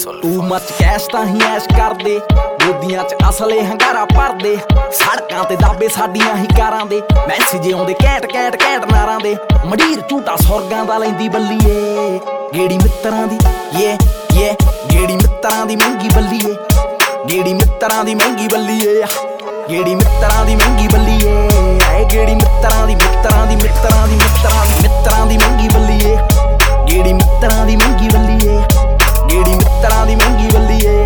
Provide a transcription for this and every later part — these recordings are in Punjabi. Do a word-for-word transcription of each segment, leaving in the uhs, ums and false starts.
ਤੂੰ ਮੱਚ ਕੈਸ਼ ਤਾਂ ਹੀ ਐਸ਼ ਕਰਦੇ, ਗੋਦੀਆਂ ਚ ਅਸਲੇ ਹੰਗਾਰਾ ਭਰਦੇ, ਸੜਕਾਂ ਤੇ ਦਾਬੇ ਸਾਡੀਆਂ ਹੀ ਕਾਰਾਂ ਦੇ, ਮੈਸੇਜ ਆਉਂਦੇ ਕੈਂਟ ਕੈਂਟ ਕੈਂਟ ਨਾਰਾਂ ਦੇ, ਮੰਡੀਰ ਝੂਟਾ ਸੁਰਗਾਂ ਦਾ ਲੈਂਦੀ ਬੱਲੀਏ, ਗੇੜੀ ਮਿੱਤਰਾਂ ਦੀ ਯੇ ਯੇ ਗੇੜੀ ਮਿੱਤਰਾਂ ਦੀ ਮਹਿੰਗੀ ਬੱਲੀਏ, ਗੇੜੀ ਮਿੱਤਰਾਂ ਦੀ ਮਹਿੰਗੀ ਬੱਲੀਏ, ਗੇੜੀ ਮਿੱਤਰਾਂ ਦੀ ਮਹਿੰਗੀ ਬੱਲੀਏ, ਐ ਗੇੜੀ ਮਿੱਤਰਾਂ ਦੀ ਮਿੱਤਰਾਂ ਦੀ ਮਿੱਤਰਾਂ ਦੀ ਮਿੱਤਰਾਂ ਦੀ ਮਿੱਤਰਾਂ ਦੀ ਮਹਿੰਗੀ ਬੱਲੀਏ, ਗੇੜੀ ਮਿੱਤਰਾਂ ਦੀ ਮਹਿੰਗੀ ਬੱਲੀਏ, ਗੇੜੀ ਮਿੱਤਰਾਂ ਦੀ ਮਹਿੰਗੀ ਬੱਲੀਏ।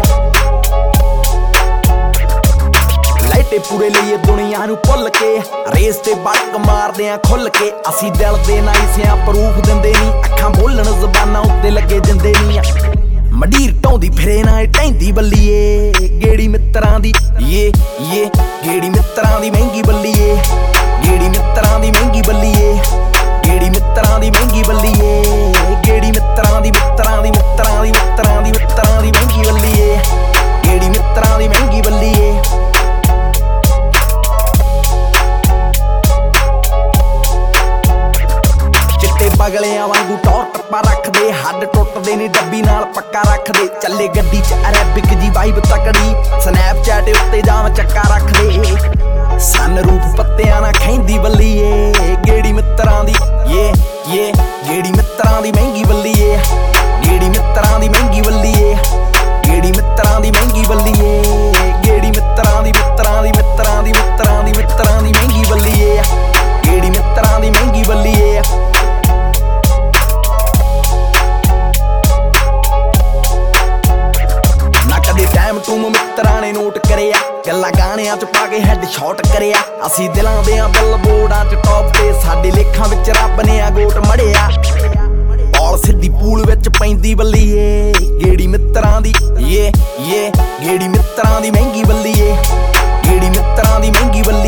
ਲਾਈਟੇ ਪੂਰੇ ਲਈਏ ਦੁਨੀਆ ਨੂੰ ਭੁੱਲ ਕੇ, ਰੇਸ ਤੇ ਬੱਕ ਮਾਰਦੇ ਆ ਖੁੱਲ ਕੇ, ਅਸੀਂ ਦਿਲ ਦੇ ਨਾਈਸਿਆਂ ਪ੍ਰੂਫ ਦਿੰਦੇ ਨੀ, ਅੱਖਾਂ ਬੋਲਣ ਜ਼ਬਾਨਾਂ ਉੱਤੇ ਲੱਗੇ ਜਿੰਦੇ ਨੀ, ਮੰਡੀਰ ਢਾਉਂਦੀ ਫਿਰੇ ਨਾ ਢੈਂਦੀ ਬੱਲੀਏ, ਗੇੜੀ ਮਿੱਤਰਾਂ ਦੀ ਯੇ ਯੇ ਗੇੜੀ ਮਿੱਤਰਾਂ ਦੀ ਮਹਿੰਗੀ ਬੱਲੀਏ, ਗੇੜੀ ਮਿੱਤਰਾਂ ਦੀ ਮਹਿੰਗੀ ਬੱਲੀਏ, ਗੇੜੀ ਮਿੱਤਰਾਂ ਦੀ ਮਹਿੰਗੀ ਬੱਲੀਏ, ਗੇੜੀ ਮਿੱਤਰਾਂ ਦੀ ਮਿੱਤਰਾਂ ਦੀ ਮਿੱਤਰਾਂ ਦੀ ਮਿੱਤਰਾਂ ਦੀ ਮਿੱਤਰਾਂ ਦੀ ਮਹਿੰਗੀ ਬੱਲੀਏ, ਗੇੜੀ ਮਿੱਤਰਾਂ ਦੀ ਮਹਿੰਗੀ ਬੱਲੀਏ। ਚਿੱਟੇ ਪਗਲਿਆਂ ਵਾਂਗੂ ਟੌਰ ਟੱਪਾ ਰੱਖਦੇ, ਹੱਡ ਟੁੱਟਦੇ ਨੇ ਡੱਬੀ ਨਾਲ ਪੱਕਾ ਰੱਖਦੇ, ਚੱਲੇ ਗੱਡੀ ਚ ਅਰੈਬਿਕ ਜੀ ਵਾਈਬ ਤਕੜੀ, ਸਨੈਪਚੈਟ ਉੱਤੇ ਜਾਮ ਚੱਕਾ ਰੱਖਦੇ, ਸਨ ਰੂਪ ਪੱਤਿਆਂ ਨਾਲ ਖੈਂਦੀ ਬੱਲੀਏ, ਗੇੜੀ ਮਿੱਤਰਾਂ ਦੀ ਯੇ ਯੇ ਗੇੜੀ ਮਿੱਤਰਾਂ ਦੀ ਮਹਿੰਗੀ ਬੱਲੀਏ, ਗੇੜੀ ਮਿੱਤਰਾਂ ਦੀ ਮਹਿੰਗੀ ਬੱਲੀਏ, ਗੇੜੀ ਮਿੱਤਰਾਂ ਦੀ ਮਹਿੰਗੀ ਬੱਲੀਏ, ਗੇੜੀ ਮਿੱਤਰਾਂ ਦੀ ਮਿੱਤਰਾਂ ਦੀ ਮਿੱਤਰਾਂ ਦੀ ਮਿੱਤਰਾਂ ਦੀ ਮਿੱਤਰਾਂ ਦੀ ਮਹਿੰਗੀ ਬੱਲੀਏ, ਗੇੜੀ ਮਿੱਤਰਾਂ ਦੀ ਮਹਿੰਗੀ ਬੱਲੀਏ। ਟਾਈਮ ਟੂਮ ਮਿੱਤਰਾਂ ਨੇ ਨੋਟ ਕਰਿਆ, ਗੱਲਾਂ ਗਾਣਿਆਂ ਚ ਪਾ ਕੇ ਹੈਡ ਸ਼ਾਟ ਕਰਿਆ, ਅਸੀਂ ਦਿਲਾਂ ਦੇ ਆ ਬਿਲਬੋਰਡਾਂ ਚ ਟੌਪ ਤੇ, ਸਾਡੇ ਲੇਖਾਂ ਵਿੱਚ ਰੱਬ ਨੇ ਆ ਗੋਟ ਮੜਿਆ, ਬੌਲ ਸਿੱਧੀ ਪੂਲ ਵਿੱਚ ਪੈਂਦੀ ਬੱਲੀਏ, ਗੇੜੀ ਮਿੱਤਰਾਂ ਦੀ ਯੇ ਯੇ ਗੇੜੀ ਮਿੱਤਰਾਂ ਦੀ ਮਹਿੰਗੀ ਬੱਲੀਏ, ਗੇੜੀ ਮਿੱਤਰਾਂ ਦੀ ਮਹਿੰਗੀ ਬੱਲੀਏ।